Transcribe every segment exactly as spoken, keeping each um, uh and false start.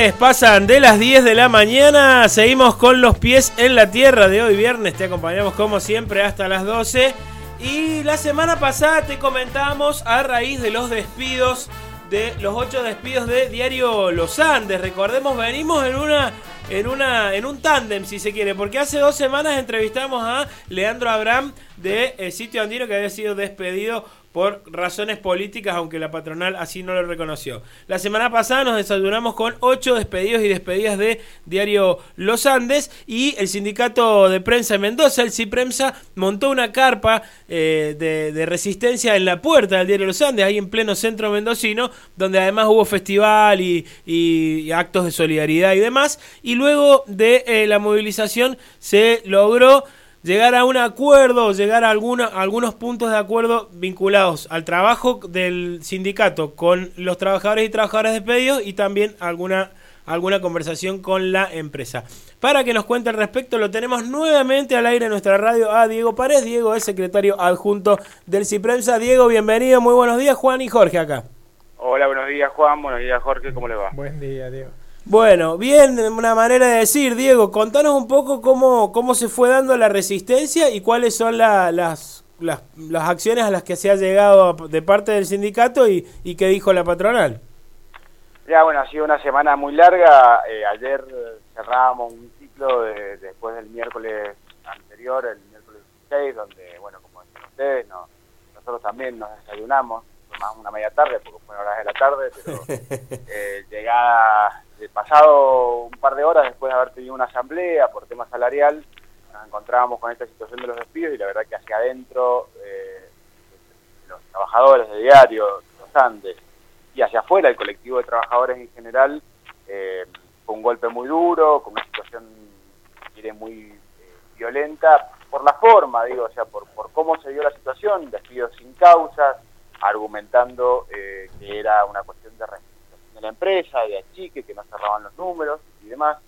viernes, pasan de las diez de la mañana, seguimos con los pies en la tierra de hoy viernes, te acompañamos como siempre hasta las doce. Y la semana pasada te comentábamos a raíz de los despidos, de los ocho despidos de Diario Los Andes. Recordemos, venimos en una... En una en un tándem, si se quiere, porque hace dos semanas entrevistamos a Leandro Abraham de El Sitio Andino, que había sido despedido por razones políticas, aunque la patronal así no lo reconoció. La semana pasada nos desayunamos con ocho despedidos y despedidas de Diario Los Andes, y el sindicato de prensa de Mendoza, el CIPREMSA, montó una carpa eh, de, de resistencia en la puerta del Diario Los Andes, ahí en pleno centro mendocino, donde además hubo festival y, y, y actos de solidaridad y demás, y luego de eh, la movilización se logró llegar a un acuerdo, llegar a, alguna, a algunos puntos de acuerdo vinculados al trabajo del sindicato con los trabajadores y trabajadoras despedidos, y también alguna, alguna conversación con la empresa. Para que nos cuente al respecto, lo tenemos nuevamente al aire en nuestra radio a Diego Párez. Diego es secretario adjunto del CIPREMSA. Diego, bienvenido, muy buenos días. Juan y Jorge acá. Hola, buenos días Juan, buenos días Jorge, ¿cómo le va? Buen día, Diego. Bueno, bien, una manera de decir, Diego, contanos un poco cómo, cómo se fue dando la resistencia y cuáles son la, las, las, las acciones a las que se ha llegado de parte del sindicato y, y qué dijo la patronal. Ya, bueno, ha sido una semana muy larga. Eh, ayer cerrábamos un ciclo de, después del miércoles anterior, el miércoles dieciséis, donde, bueno, como decían ustedes, no, nosotros también nos desayunamos, más una media tarde, porque fueron horas de la tarde, pero eh, llegada... pasado un par de horas después de haber tenido una asamblea por tema salarial, nos encontrábamos con esta situación de los despidos, y la verdad que hacia adentro eh, los trabajadores de Diario Los Andes y hacia afuera el colectivo de trabajadores en general, eh, fue un golpe muy duro, con una situación si quiere muy eh, violenta por la forma, digo, o sea, por, por cómo se dio la situación, despidos sin causas, argumentando eh, que era una cuestión de respeto de la empresa, de achique, que no cerraban los números y demás.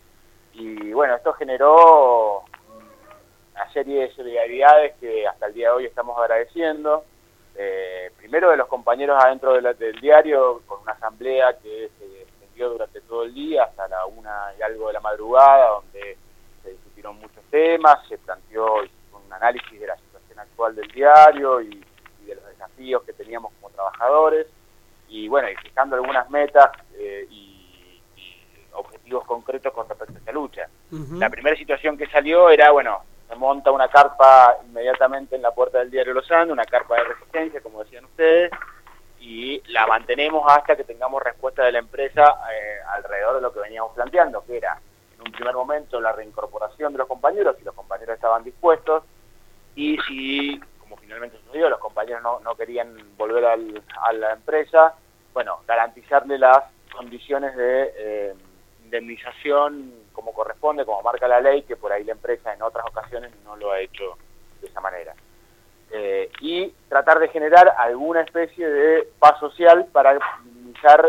Y bueno, esto generó una serie de solidaridades que hasta el día de hoy estamos agradeciendo. Eh, primero de los compañeros adentro de la, del diario, con una asamblea que se extendió durante todo el día, hasta la una y algo de la madrugada, donde se discutieron muchos temas, se planteó un análisis de la situación actual del diario y, y de los desafíos que teníamos como trabajadores. Y bueno, y fijando algunas metas eh, y, y objetivos concretos con respecto a esta lucha. Uh-huh. La primera situación que salió era, bueno, se monta una carpa inmediatamente en la puerta del Diario Los Andes, una carpa de resistencia, como decían ustedes, y la mantenemos hasta que tengamos respuesta de la empresa eh, alrededor de lo que veníamos planteando, que era, en un primer momento, la reincorporación de los compañeros, si los compañeros estaban dispuestos, y si, como finalmente sucedió, los compañeros no, no querían volver al, a la empresa, bueno, garantizarle las condiciones de eh, indemnización como corresponde, como marca la ley, que por ahí la empresa en otras ocasiones no lo ha hecho de esa manera. Eh, y tratar de generar alguna especie de paz social para minimizar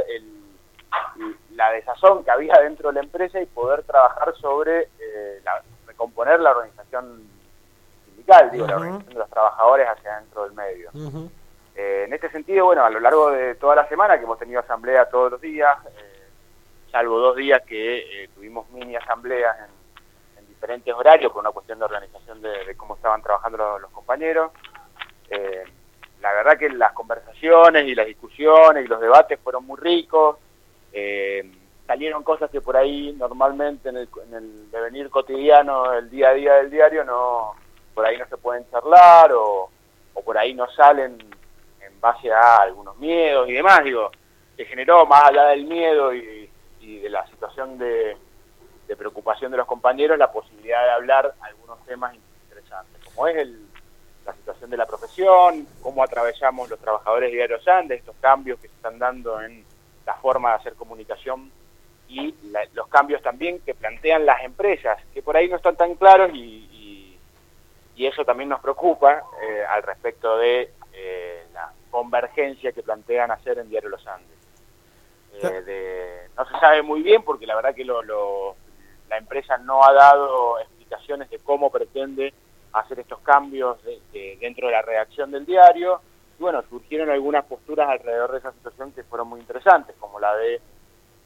el, la desazón que había dentro de la empresa y poder trabajar sobre eh, la, recomponer la organización sindical, digo, uh-huh. la organización de los trabajadores hacia dentro del medio. Uh-huh. Eh, en este sentido, bueno, a lo largo de toda la semana, que hemos tenido asamblea todos los días, eh, salvo dos días que eh, tuvimos mini asambleas en, en diferentes horarios por una cuestión de organización de, de cómo estaban trabajando los, los compañeros, eh, la verdad que las conversaciones y las discusiones y los debates fueron muy ricos, eh, salieron cosas que por ahí normalmente en el, en el devenir cotidiano, el día a día del diario, no por ahí no se pueden charlar o, o por ahí no salen en base a algunos miedos y demás, digo, que generó más allá del miedo y, y de la situación de, de preocupación de los compañeros, la posibilidad de hablar algunos temas interesantes, como es el, la situación de la profesión, cómo atravesamos los trabajadores de Diario Los Andes, estos cambios que se están dando en la forma de hacer comunicación y la, los cambios también que plantean las empresas, que por ahí no están tan claros y, y, y eso también nos preocupa eh, al respecto de eh, la convergencia que plantean hacer en Diario Los Andes. Eh, de, no se sabe muy bien porque la verdad que lo, lo, la empresa no ha dado explicaciones de cómo pretende hacer estos cambios de, de, dentro de la redacción del diario. Y bueno, surgieron algunas posturas alrededor de esa situación que fueron muy interesantes, como la de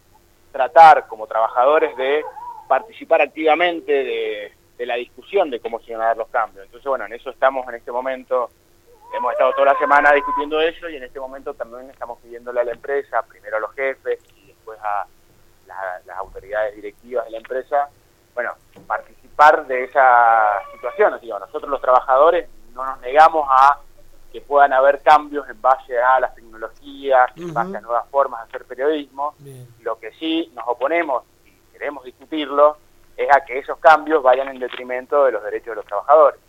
tratar como trabajadores de participar activamente de, de la discusión de cómo se van a dar los cambios. Entonces, bueno, en eso estamos en este momento, hemos estado toda la semana discutiendo eso y en este momento también estamos pidiéndole a la empresa, primero a los jefes y después a la, las autoridades directivas de la empresa, bueno, participar de esa situación. Así que nosotros los trabajadores no nos negamos a que puedan haber cambios en base a las tecnologías, uh-huh. en base a nuevas formas de hacer periodismo. Bien. Lo que sí nos oponemos, y queremos discutirlo, es a que esos cambios vayan en detrimento de los derechos de los trabajadores.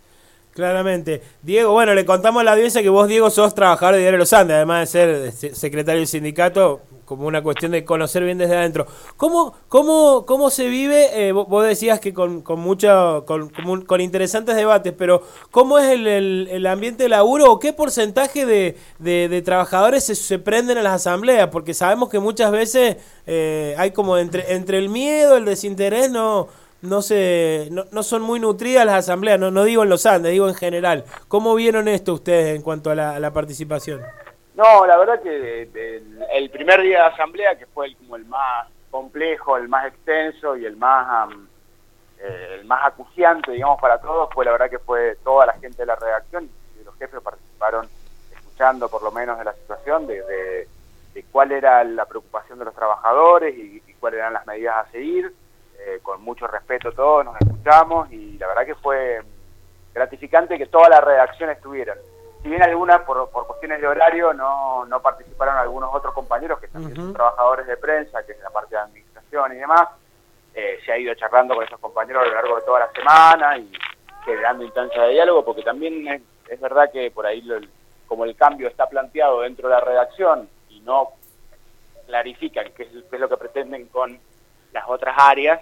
Claramente. Diego, bueno, le contamos a la audiencia que vos, Diego, sos trabajador de Diario Los Andes, además de ser secretario del sindicato, como una cuestión de conocer bien desde adentro. ¿Cómo cómo cómo se vive? Eh, vos decías que con con mucho, con, con, con interesantes debates, pero ¿cómo es el, el, el ambiente de laburo o qué porcentaje de, de, de trabajadores se, se prenden a las asambleas? Porque sabemos que muchas veces eh, hay como entre entre el miedo, el desinterés, no... no se no, no son muy nutridas las asambleas, no, no digo en Los Andes, digo en general. ¿Cómo vieron esto ustedes en cuanto a la, a la participación? No, la verdad que de, de, el primer día de asamblea, que fue el, como el más complejo, el más extenso y el más um, eh, el más acuciante, digamos, para todos, fue la verdad que fue toda la gente de la redacción y los jefes participaron escuchando por lo menos de la situación, de, de, de cuál era la preocupación de los trabajadores y, y cuáles eran las medidas a seguir. Eh, con mucho respeto todos, nos escuchamos y la verdad que fue gratificante que toda la redacción estuvieran. Si bien algunas por, por cuestiones de horario no, no participaron algunos otros compañeros que también uh-huh. son trabajadores de prensa, que es la parte de administración y demás, eh, se ha ido charlando con esos compañeros a lo largo de toda la semana y generando instancias de diálogo, porque también es, es verdad que por ahí lo, como el cambio está planteado dentro de la redacción y no clarifican qué es, qué es lo que pretenden con las otras áreas,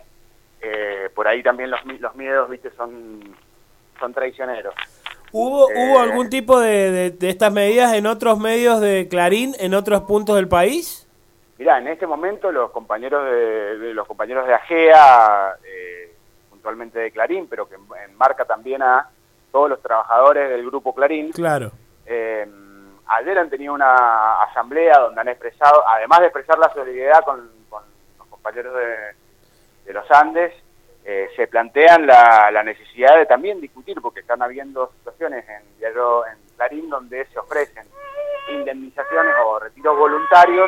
eh, por ahí también los, los miedos, viste, son, son traicioneros. ¿Hubo, eh, ¿Hubo algún tipo de, de, de estas medidas en otros medios de Clarín, en otros puntos del país? Mirá, en este momento los compañeros de, de los compañeros de AGEA, eh, puntualmente de Clarín, pero que enmarca también a todos los trabajadores del grupo Clarín. Claro. Eh, ayer han tenido una asamblea donde han expresado, además de expresar la solidaridad con compañeros de, de los Andes, eh, se plantean la, la necesidad de también discutir, porque están habiendo situaciones en Diario, en Clarín, donde se ofrecen indemnizaciones o retiros voluntarios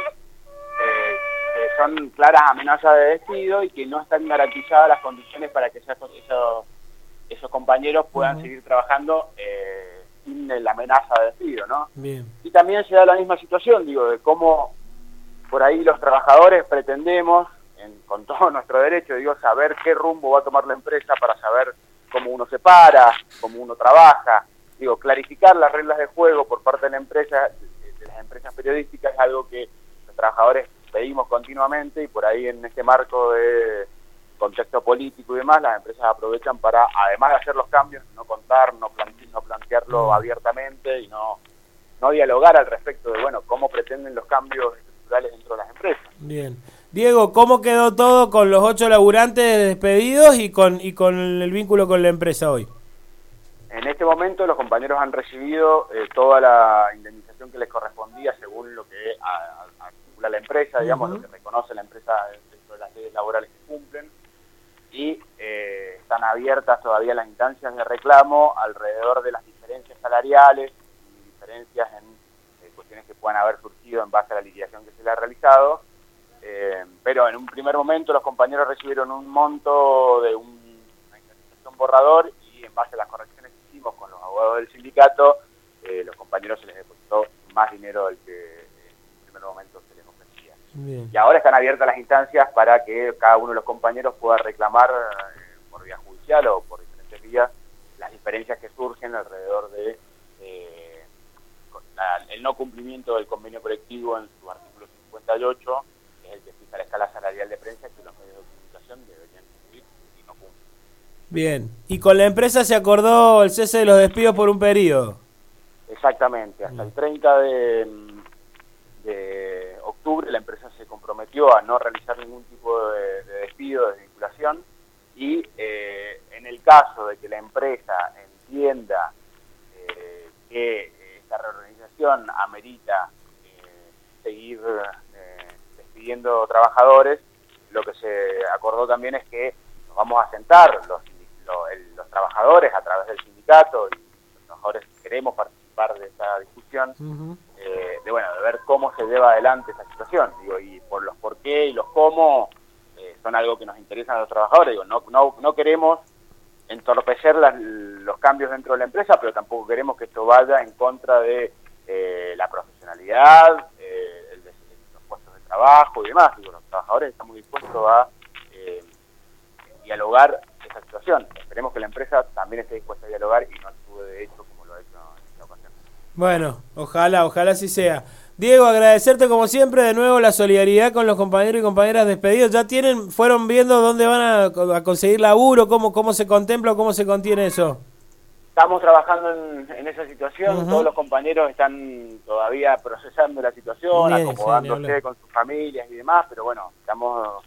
eh, que son claras amenazas de despido y que no están garantizadas las condiciones para que esos, esos, esos compañeros puedan uh-huh. seguir trabajando eh, sin la amenaza de despido, ¿no? Bien. Y también se da la misma situación, digo, de cómo por ahí los trabajadores pretendemos En, con todo nuestro derecho, digo, saber qué rumbo va a tomar la empresa para saber cómo uno se para, cómo uno trabaja, digo, clarificar las reglas de juego por parte de la empresa, de, de las empresas periodísticas es algo que los trabajadores pedimos continuamente y por ahí en este marco de contexto político y demás, las empresas aprovechan para, además de hacer los cambios, no contar, no, plante, no plantearlo abiertamente y no, no dialogar al respecto de, bueno, cómo pretenden los cambios estructurales dentro de las empresas. Bien. Diego, ¿cómo quedó todo con los ocho laburantes despedidos y con y con el vínculo con la empresa hoy? En este momento los compañeros han recibido eh, toda la indemnización que les correspondía según lo que articula la empresa, digamos, uh-huh. lo que reconoce la empresa dentro de las leyes laborales que cumplen, y eh, están abiertas todavía las instancias de reclamo alrededor de las diferencias salariales y diferencias en eh, cuestiones que puedan haber surgido en base a la liquidación que se le ha realizado. Eh, pero en un primer momento los compañeros recibieron un monto de un, una indemnización borrador y en base a las correcciones que hicimos con los abogados del sindicato, eh, los compañeros se les depositó más dinero del que en un primer momento se les ofrecía. Bien. Y ahora están abiertas las instancias para que cada uno de los compañeros pueda reclamar eh, por vía judicial o por diferentes vías las diferencias que surgen alrededor de eh, la, el no cumplimiento del convenio colectivo en su artículo cincuenta y ocho, el que fija la escala salarial de prensa que los medios de comunicación deberían cumplir y no cumplen. Bien, y con la empresa se acordó el cese de los despidos por un periodo. Exactamente, hasta el treinta de, de octubre la empresa se comprometió a no realizar ningún tipo de, de despido, de vinculación, y eh, en el caso de que la empresa entienda eh, que esta reorganización amerita eh, seguir eh, teniendo trabajadores, lo que se acordó también es que nos vamos a sentar los, los, el, los trabajadores a través del sindicato, y los trabajadores queremos participar de esta discusión, uh-huh. eh, de bueno de ver cómo se lleva adelante esa situación, digo, y por los por qué y los cómo eh, son algo que nos interesan a los trabajadores. Digo, no no no queremos entorpecer las, los cambios dentro de la empresa, pero tampoco queremos que esto vaya en contra de eh, la profesionalidad, eh, el, los puestos de trabajo y demás. Digo, los trabajadores estamos dispuestos a eh, dialogar esa situación. Esperemos que la empresa también esté dispuesta a dialogar y no actúe de hecho como lo ha hecho en esta ocasión. Bueno, ojalá, ojalá así sea. Diego, agradecerte como siempre de nuevo la solidaridad con los compañeros y compañeras despedidos. ¿Ya tienen, fueron viendo dónde van a, a conseguir laburo? ¿Cómo, cómo se contempla o cómo se contiene eso? Estamos trabajando en, en esa situación. Uh-huh. Todos los compañeros están todavía procesando la situación, Bien, acomodándose sí, con sus familias y demás, pero bueno, estamos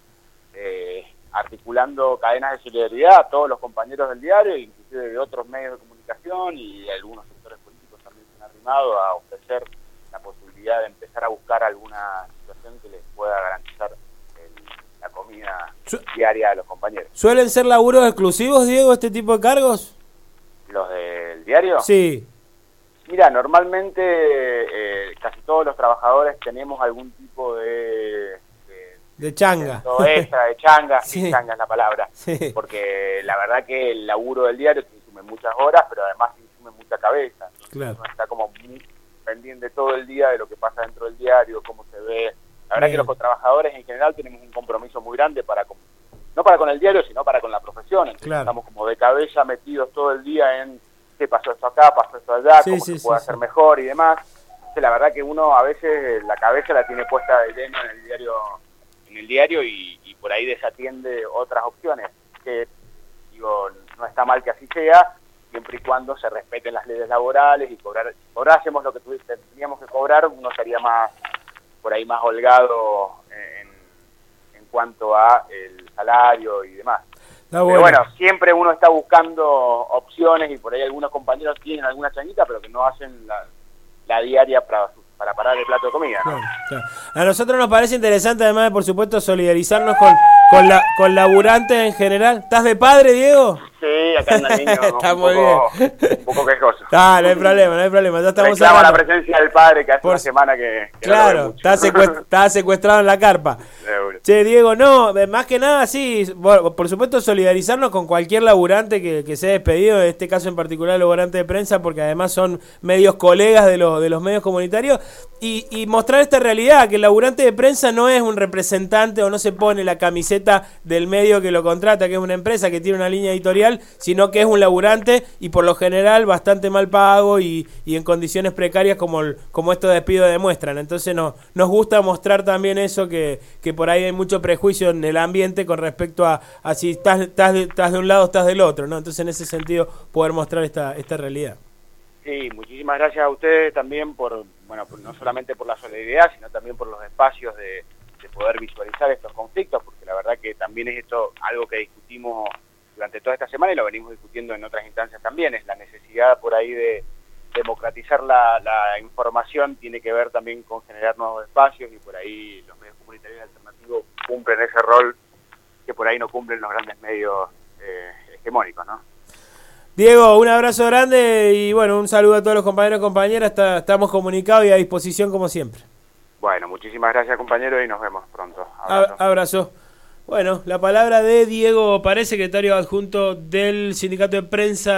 eh, articulando cadenas de solidaridad a todos los compañeros del diario, inclusive de otros medios de comunicación, y algunos sectores políticos también se han arrimado a ofrecer la posibilidad de empezar a buscar alguna situación que les pueda garantizar el, la comida Su diaria a los compañeros. ¿Suelen ser laburos exclusivos, Diego, este tipo de cargos? ¿Los del diario? Sí. Mira, normalmente eh, casi todos los trabajadores tenemos algún tipo de... De, de changa. De extra, de changa, sí. sí, changa es la palabra. Sí. Porque la verdad que el laburo del diario te insume muchas horas, pero además te insume mucha cabeza. Entonces claro. Uno está como muy pendiente todo el día de lo que pasa dentro del diario, cómo se ve. La verdad Bien. que los trabajadores en general tenemos un compromiso muy grande para con, no para con el diario, sino para con la profesión. Entonces claro. estamos como de cabeza metidos todo el día en qué pasó esto acá, pasó esto allá, sí, cómo sí, se puede sí, hacer sí. mejor y demás. Entonces la verdad que uno a veces la cabeza la tiene puesta de lleno en el diario, en el diario y, y por ahí desatiende otras opciones. Que digo, no está mal que así sea, siempre y cuando se respeten las leyes laborales y cobrar, si cobrásemos lo que teníamos que cobrar, uno sería más, por ahí más holgado en, en cuanto a el salario y demás. No, bueno. bueno. Pero bueno, siempre uno está buscando opciones y por ahí algunos compañeros tienen alguna changuita, pero que no hacen la, la diaria para, para parar el plato de comida, ¿no? Claro, claro. A nosotros nos parece interesante, además de, por supuesto, solidarizarnos con, con, la, con laburantes en general. ¿Estás de padre, Diego? Sí, acá anda el niño Está un, muy poco, bien. un poco quejoso. Ah, no hay problema, no hay problema. Ya estamos Reclama hablando. la presencia del padre, que hace por... una semana que, que claro, no lo ve está, secuest... está secuestrado en la carpa. Seguro. Che, Diego, no, más que nada, sí, bueno, por supuesto solidarizarnos con cualquier laburante que, que sea despedido, en este caso en particular laburante de prensa, porque además son medios colegas de los, de los medios comunitarios, y, y mostrar esta realidad, que el laburante de prensa no es un representante o no se pone la camiseta del medio que lo contrata, que es una empresa que tiene una línea editorial, sino que es un laburante y por lo general bastante mal pago y, y en condiciones precarias como, el, como estos despidos demuestran. Entonces no, nos gusta mostrar también eso, que, que por ahí hay mucho prejuicio en el ambiente con respecto a, a si estás, estás, de, estás de un lado o estás del otro, ¿no? Entonces en ese sentido poder mostrar esta, esta realidad. Sí, muchísimas gracias a ustedes también por, bueno, por, no solamente por la solidaridad, sino también por los espacios de, de poder visualizar estos conflictos, porque la verdad que también es esto algo que discutimos durante toda esta semana y lo venimos discutiendo en otras instancias también, es la necesidad por ahí de democratizar la, la información, tiene que ver también con generar nuevos espacios y por ahí los medios comunitarios alternativos cumplen ese rol que por ahí no cumplen los grandes medios eh, hegemónicos, ¿no? Diego, un abrazo grande y bueno, un saludo a todos los compañeros y compañeras, Está, estamos comunicados y a disposición como siempre. Bueno, muchísimas gracias compañeros y nos vemos pronto. Abrazo. Abrazo. Bueno, la palabra de Diego Paredes, secretario adjunto del Sindicato de Prensa